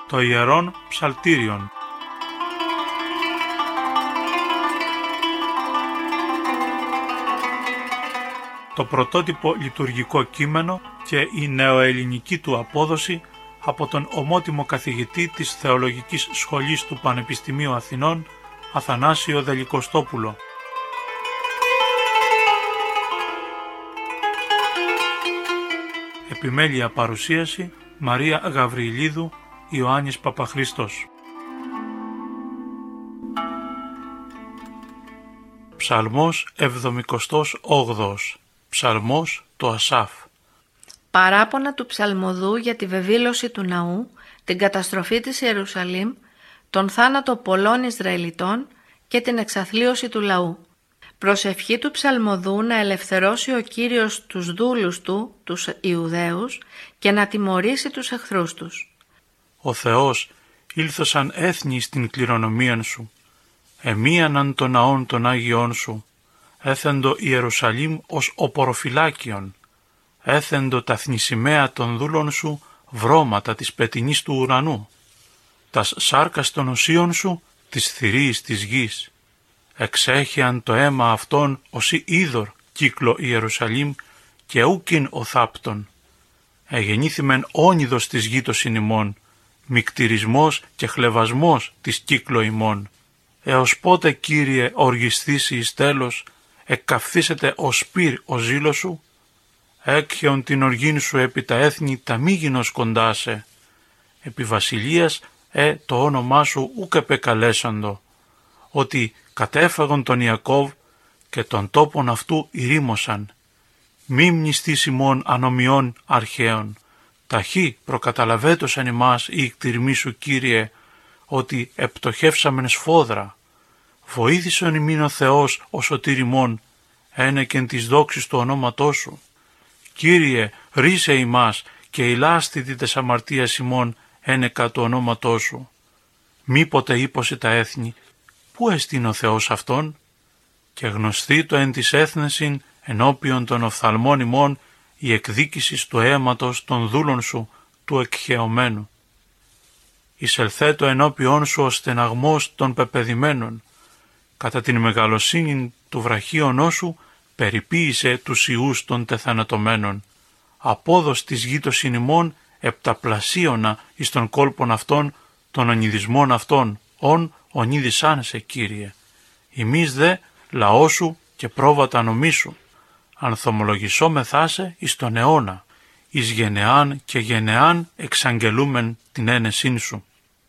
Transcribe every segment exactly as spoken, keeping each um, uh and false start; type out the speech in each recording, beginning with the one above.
το Ιερόν Ψαλτήριον. Το πρωτότυπο λειτουργικό κείμενο και η νεοελληνική του απόδοση από τον ομότιμο καθηγητή της Θεολογικής Σχολής του Πανεπιστημίου Αθηνών, Αθανάσιο Δελικοστόπουλο. Επιμέλεια παρουσίαση Μαρία Γαβριλίδου, Ιωάννης Παπαχρήστος. Ψαλμός εβδομηκοστός όγδοος. Ψαλμός το Ασάφ. Παράπονα του ψαλμοδού για τη βεβήλωση του ναού, την καταστροφή της Ιερουσαλήμ, τον θάνατο πολλών Ισραηλιτών και την εξαθλίωση του λαού. Προσευχή του ψαλμοδού να ελευθερώσει ο Κύριος τους δούλους του, τους Ιουδαίους, και να τιμωρήσει τους εχθρούς τους. Ο Θεός ήλθωσαν έθνη στην κληρονομίαν σου, εμίαναν των ναών των Άγιών σου, έθεντο Ιερουσαλήμ ως οποροφυλάκιον, έθεντο τα θνησιμαία των δούλων σου βρώματα της πετεινής του ουρανού, τας σάρκας των οσίων σου της θηρίης της γης. Εξέχιαν το αίμα αυτών ως είδωρ κύκλο Ιερουσαλήμ και ούκιν ο θάπτων. Εγεννήθημεν όνειδος της γήτωσιν ημών, μικτηρισμός και χλεβασμός της κύκλο ημών. Έως πότε, Κύριε, οργισθήσει εις τέλος, εκκαυθήσετε ο σπύρ ο ζήλος σου, έκχεον την οργήν σου επί τα έθνη τα μη γινώσκοντά σε, επί βασιλείας ε το όνομά σου ούκ επεκαλέσαντο, ότι κατέφαγον τον Ιακώβ και τον τόπον αυτού ηρήμωσαν. Μη μνηστείς ημών ανομιών αρχαίων, ταχύ προκαταλαβέτωσαν ημάς η εκτιρμή σου, Κύριε, ότι επτοχεύσαμεν σφόδρα. Βοήθησον ημίν ο Θεός ο σωτήρ ημών, ένεκεν της δόξης του ονόματός σου. Κύριε, ρίσε ημάς και ηλάστητη τες αμαρτίας ημών, ένεκα του ονόματός σου. Μήποτε είπωσε τα έθνη, πού εστίν ο Θεός αυτόν, και γνωστή το εν της έθνεσιν ενώπιον των οφθαλμών ημών η εκδίκηση του αίματος των δούλων σου του εκχεωμένου. Εισελθέτω ενώπιον σου ο στεναγμός των πεπεδημένων, κατά την μεγαλοσύνη του βραχίωνός σου περιποίησε τους ιούς των τεθανατωμένων. Απόδος της γήτωσιν ημών επταπλασίωνα εις των κόλπων αυτών των ονειδισμών αυτών, ον ονείδησάν σε, Κύριε. Ημείς δε λαό σου και πρόβατα νομίσου, ανθομολογησόμεθά σε εις τον αιώνα, εις γενεάν και γενεάν εξαγγελούμεν την ένεσήν σου.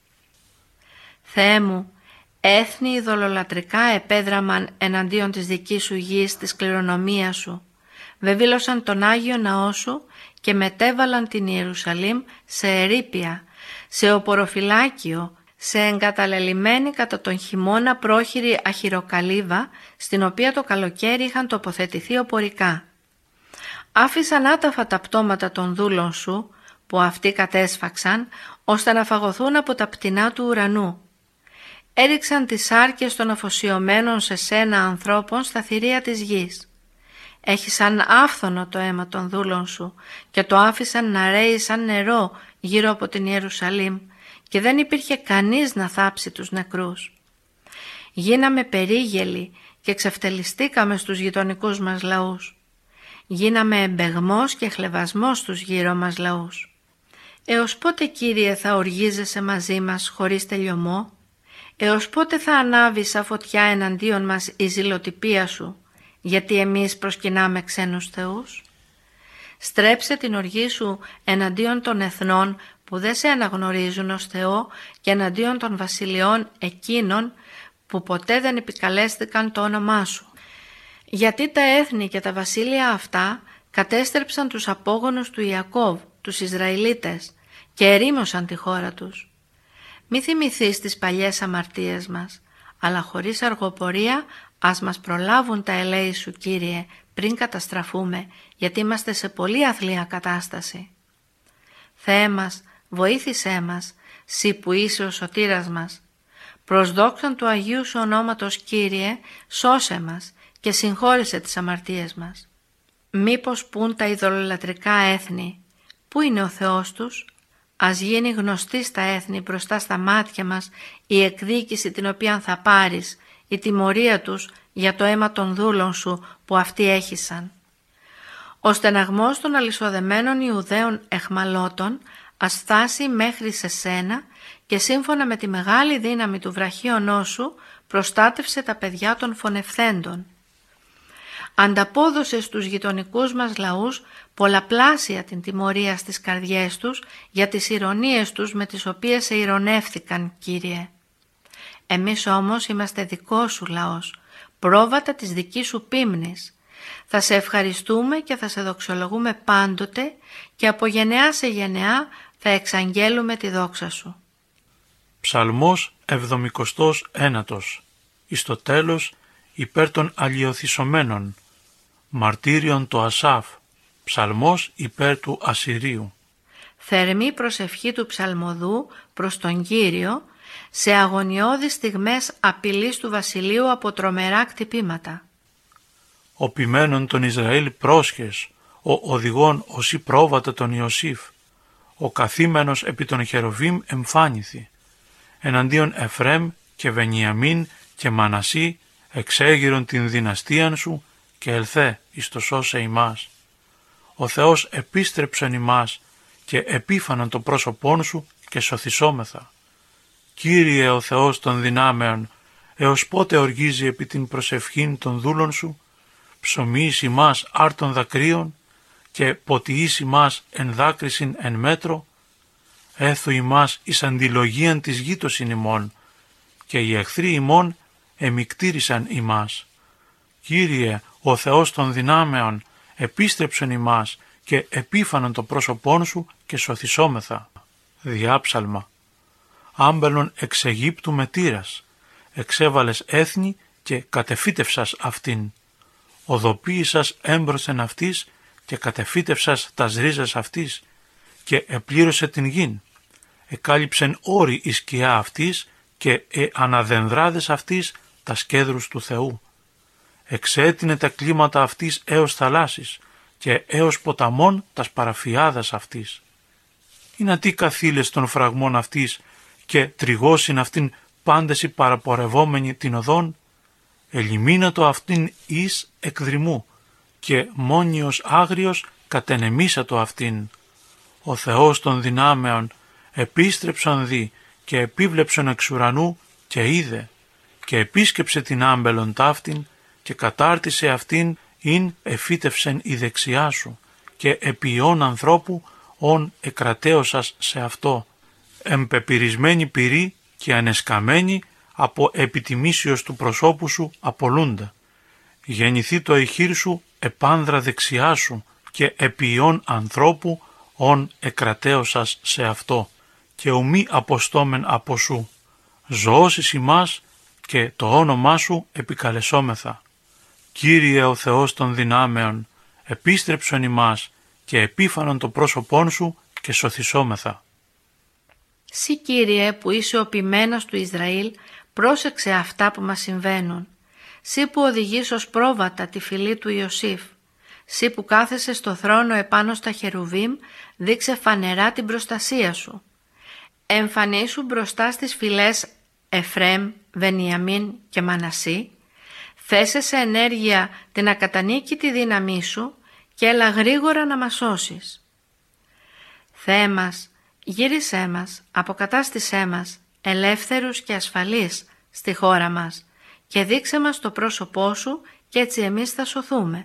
Θεέ μου, έθνη ειδωλολατρικά επέδραμαν εναντίον της δικής σου γης της κληρονομίας σου, βεβήλωσαν τον Άγιο Ναό σου και μετέβαλαν την Ιερουσαλήμ σε ερείπια, σε οποροφυλάκιο, σε εγκαταλελειμμένη κατά τον χειμώνα πρόχειρη αχυροκαλύβα, στην οποία το καλοκαίρι είχαν τοποθετηθεί οπορικά. Άφησαν άταφα τα πτώματα των δούλων σου, που αυτοί κατέσφαξαν, ώστε να φαγωθούν από τα πτηνά του ουρανού. Έριξαν τις σάρκες των αφοσιωμένων σε σένα ανθρώπων στα θηρία της γης. Έχισαν άφθονο το αίμα των δούλων σου και το άφησαν να ρέει σαν νερό γύρω από την Ιερουσαλήμ, και δεν υπήρχε κανείς να θάψει τους νεκρούς. Γίναμε περίγελοι και ξεφτελιστήκαμε στους γειτονικούς μας λαούς. Γίναμε εμπεγμός και χλεβασμός στους γύρω μας λαούς. Έως πότε, Κύριε, θα οργίζεσαι μαζί μας χωρίς τελειωμό? Έως πότε θα ανάβει σαν φωτιά εναντίον μας η ζηλοτυπία σου, γιατί εμείς προσκυνάμε ξένους θεούς? Στρέψε την οργή σου εναντίον των εθνών που δεν σε αναγνωρίζουν ως Θεό και εναντίον των βασιλειών εκείνων που ποτέ δεν επικαλέστηκαν το όνομά σου. Γιατί τα έθνη και τα βασίλεια αυτά κατέστρεψαν τους απόγονους του Ιακώβ, τους Ισραηλίτες, και ερήμωσαν τη χώρα τους. Μη θυμηθείς τις παλιές αμαρτίες μας, αλλά χωρίς αργοπορία ας μας προλάβουν τα ελέη σου, Κύριε, πριν καταστραφούμε, γιατί είμαστε σε πολύ αθλία κατάσταση. Θεέ μας, βοήθησέ μας, Συ που είσαι ο σωτήρας μας. Προς δόξαν του Αγίου Σου ονόματος, Κύριε, σώσε μας και συγχώρησε τις αμαρτίες μας. Μήπως πουν τα ειδωλολατρικά έθνη, πού είναι ο Θεός τους? ας γίνει γνωστή στα έθνη μπροστά στα μάτια μας η εκδίκηση την οποία θα πάρεις, η τιμωρία τους για το αίμα των δούλων σου που αυτοί έχησαν. Ο στεναγμός των αλυσοδεμένων Ιουδαίων εχμαλώτων ας φτάσει μέχρι σε σένα και σύμφωνα με τη μεγάλη δύναμη του βραχίωνός σου προστάτευσε τα παιδιά των φωνευθέντων. Ανταπόδωσε στους γειτονικούς μας λαούς πολλαπλάσια την τιμωρία στις καρδιές τους για τις ηρωνίες τους με τις οποίες σε ηρωνεύθηκαν, Κύριε. Εμείς όμως είμαστε δικός σου λαός, πρόβατα της δικής σου πίμνης. Θα σε ευχαριστούμε και θα σε δοξολογούμε πάντοτε και από γενεά σε γενεά θα εξαγγέλουμε τη δόξα σου. Ψαλμός εβδομηκοστός ένατος. Εις το τέλος υπέρ των αλλιοθυσωμένων. Μαρτύριον το Ασάφ. Ψαλμός υπέρ του Ασσυρίου. Θερμή προσευχή του ψαλμοδού προς τον Κύριο σε αγωνιώδεις στιγμές απειλής του βασιλείου από τρομερά κτυπήματα. Ο ποιμένων των Ισραήλ πρόσχες, ο οδηγών οσί πρόβατα τον Ιωσήφ, ο καθήμενος επί των Χεροβίμ εμφάνηθη. Εναντίον Εφρέμ και Βενιαμίν και Μανασί εξέγειρον την δυναστείαν σου και ελθέ εις το σώσε ημάς. Ο Θεός επίστρεψεν ημάς και επίφαναν το πρόσωπόν σου και σωθησόμεθα. Κύριε ο Θεός των δυνάμεων, έως πότε οργίζει επί την προσευχήν των δούλων σου, ψωμίεις ημάς άρτων δακρύων και ποτιείς ημάς εν δάκρυσιν εν μέτρο, έθου ημάς εις αντιλογίαν της γήτωσιν ημών και οι εχθροί ημών εμικτήρισαν ημάς. Κύριε ο Θεός των δυνάμεων, επίστρεψεν ημάς και επίφαναν το πρόσωπόν σου και σωθησόμεθα. Διάψαλμα. Άμπελον εξ Αιγύπτου με τύρας, εξέβαλες έθνη και κατεφύτευσας αυτήν. Οδοποίησας έμπροσθεν αυτής και κατεφύτευσας τας ρίζας αυτής και επλήρωσε την γην. Εκάλυψεν όρη η σκιά αυτής και ε αναδενδράδες αυτής τα σκέδρους του Θεού. Εξέτεινε τα κλίματα αυτής έως θαλάσσης και έως ποταμών τας παραφιάδας αυτής. Είναι τι καθήλες των φραγμών αυτής και τριγώσιν αυτήν πάντες οι παραπορευόμενοι την οδόν, ελιμίνατο αυτήν εις εκδρυμού και μόνιος άγριος κατενεμήσατο αυτήν. Ο Θεός των δυνάμεων επίστρεψαν δι και επίβλεψαν εξ ουρανού και είδε και επίσκεψε την άμπελον ταύτην και κατάρτισε αυτήν ειν εφύτευσεν η δεξιά σου και επιών ανθρώπου ον εκρατέωσας σε αυτό, εμπεπυρισμένη πυρή και ανεσκαμένη από επιτιμήσεως του προσώπου σου απολούντα. Γεννηθεί το ηχείρ σου επάνδρα δεξιά σου και επιών ανθρώπου ον εκρατέωσας σε αυτό και ουμή αποστόμεν από σου. Ζωώσεις ημάς και το όνομά σου επικαλεσόμεθα. Κύριε ο Θεός των δυνάμεων, επίστρεψον ημάς και επίφανον το πρόσωπόν σου και σωθησόμεθα. Συ Κύριε που είσαι ο ποιμένος του Ισραήλ, πρόσεξε αυτά που μας συμβαίνουν. Συ που οδηγείς ως πρόβατα τη φυλή του Ιωσήφ. Συ που κάθεσαι στο θρόνο επάνω στα χερουβίμ, δείξε φανερά την προστασία σου. Εμφανίσου μπροστά στις φυλές Εφρέμ, Βενιαμίν και Μανασί. Θέσε σε ενέργεια την ακατανίκητη δύναμή σου και έλα γρήγορα να μας σώσεις. Θεέ μας, γύρισέ μας, αποκατάστησέ μας, ελεύθερους και ασφαλείς στη χώρα μας και δείξε μας το πρόσωπό σου και έτσι εμείς θα σωθούμε.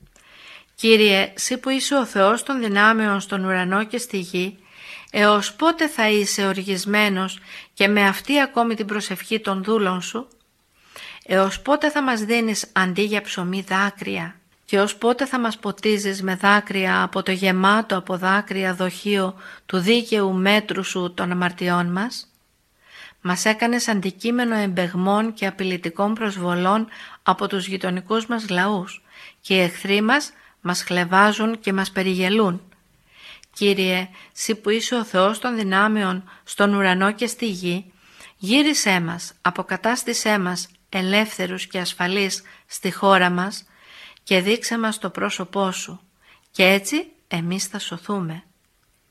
Κύριε, Συ που είσαι ο Θεός των δυνάμεων στον ουρανό και στη γη, έως πότε θα είσαι οργισμένος και με αυτή ακόμη την προσευχή των δούλων σου? Έως πότε θα μας δίνεις αντί για ψωμί δάκρυα και ως πότε θα μας ποτίζεις με δάκρυα από το γεμάτο από δάκρυα δοχείο του δίκαιου μέτρου σου των αμαρτιών μας? Μας έκανες αντικείμενο εμπεγμών και απειλητικών προσβολών από τους γειτονικούς μας λαούς και οι εχθροί μας μας χλευάζουν και μας περιγελούν. Κύριε, Συ που είσαι ο Θεός των δυνάμεων στον ουρανό και στη γη, γύρισέ μας, αποκατάστησέ μας ελεύθερους και ασφαλείς στη χώρα μας και δείξε μας το πρόσωπό σου και έτσι εμείς θα σωθούμε.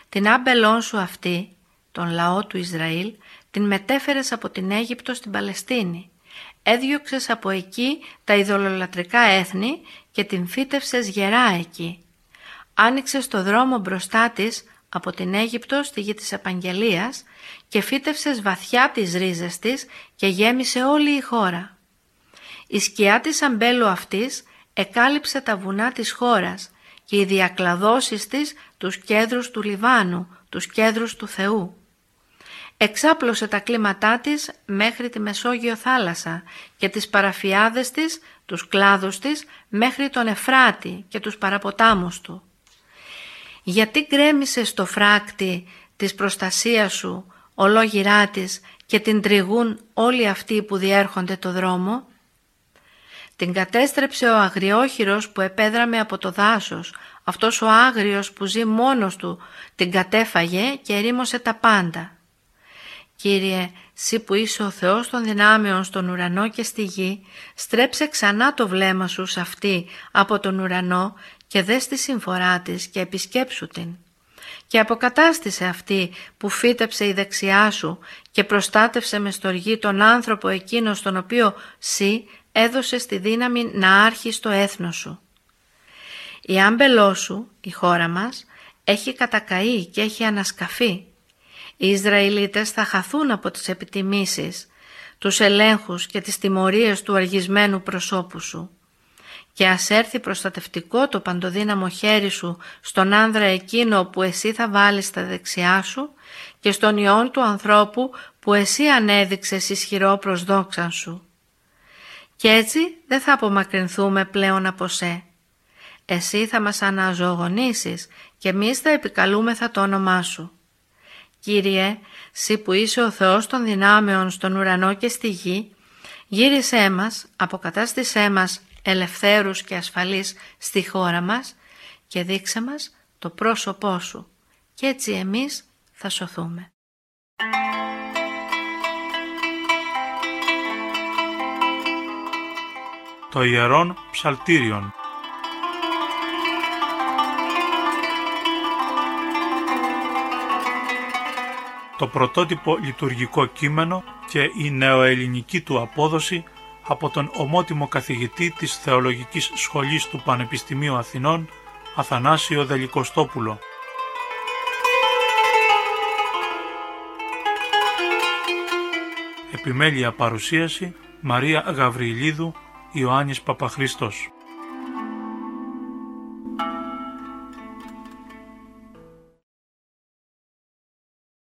Την άμπελόν σου αυτή, τον λαό του Ισραήλ, την μετέφερες από την Αίγυπτο στην Παλαιστίνη. Έδιωξες από εκεί τα ειδωλολατρικά έθνη και την φύτευσες γερά εκεί. Άνοιξες το δρόμο μπροστά της από την Αίγυπτο στη γη της επαγγελίας και φύτευσες βαθιά τις ρίζες της και γέμισε όλη η χώρα. Η σκιά της αμπέλου αυτής εκάλυψε τα βουνά της χώρας και οι διακλαδώσεις της τους κέδρους του Λιβάνου, τους κέδρους του Θεού. Εξάπλωσε τα κλίματά της μέχρι τη Μεσόγειο θάλασσα και τις παραφιάδες της, τους κλάδους της, μέχρι τον Εφράτη και τους παραποτάμους του. Γιατί γκρέμισες το φράκτη της προστασίας σου ολόγυρά της και την τριγούν όλοι αυτοί που διέρχονται το δρόμο? Την κατέστρεψε ο αγριόχειρος που επέδραμε από το δάσος, αυτός ο άγριος που ζει μόνος του, την κατέφαγε και ερήμωσε τα πάντα. Κύριε, Συ που είσαι ο Θεός των δυνάμεων στον ουρανό και στη γη, στρέψε ξανά το βλέμμα σου σε αυτή από τον ουρανό και δες τη συμφορά της και επισκέψου την. Και αποκατάστησε αυτή που φύτεψε η δεξιά σου και προστάτευσε με στοργή τον άνθρωπο εκείνο στον οποίο Συ έδωσες τη δύναμη να άρχεις το έθνος σου. Η άμπελό σου, η χώρα μας, έχει κατακαεί και έχει ανασκαφεί. Οι Ισραηλίτες θα χαθούν από τις επιτιμήσεις, τους ελέγχους και τις τιμωρίες του αργισμένου προσώπου σου. Και ας έρθει προστατευτικό το παντοδύναμο χέρι σου στον άνδρα εκείνο που εσύ θα βάλεις στα δεξιά σου και στον ιόν του ανθρώπου που εσύ ανέδειξες ισχυρό προς δόξαν σου. Και έτσι δεν θα απομακρυνθούμε πλέον από σε. Εσύ θα μας αναζωογονήσεις και εμείς θα επικαλούμεθα το όνομά σου. Κύριε, Συ που είσαι ο Θεός των δυνάμεων στον ουρανό και στη γη, γύρισέ μας, αποκατάστησέ μας ελευθέρους και ασφαλείς στη χώρα μας και δείξε μας το πρόσωπό σου και έτσι εμείς θα σωθούμε. Το Ιερόν Ψαλτήριον. Το πρωτότυπο λειτουργικό κείμενο και η νεοελληνική του απόδοση από τον ομότιμο καθηγητή της Θεολογικής Σχολής του Πανεπιστημίου Αθηνών, Αθανάσιο Δελικοστόπουλο. Επιμέλεια παρουσίαση Μαρία Γαβριλίδου, Ιωάννης Παπαχρήστος.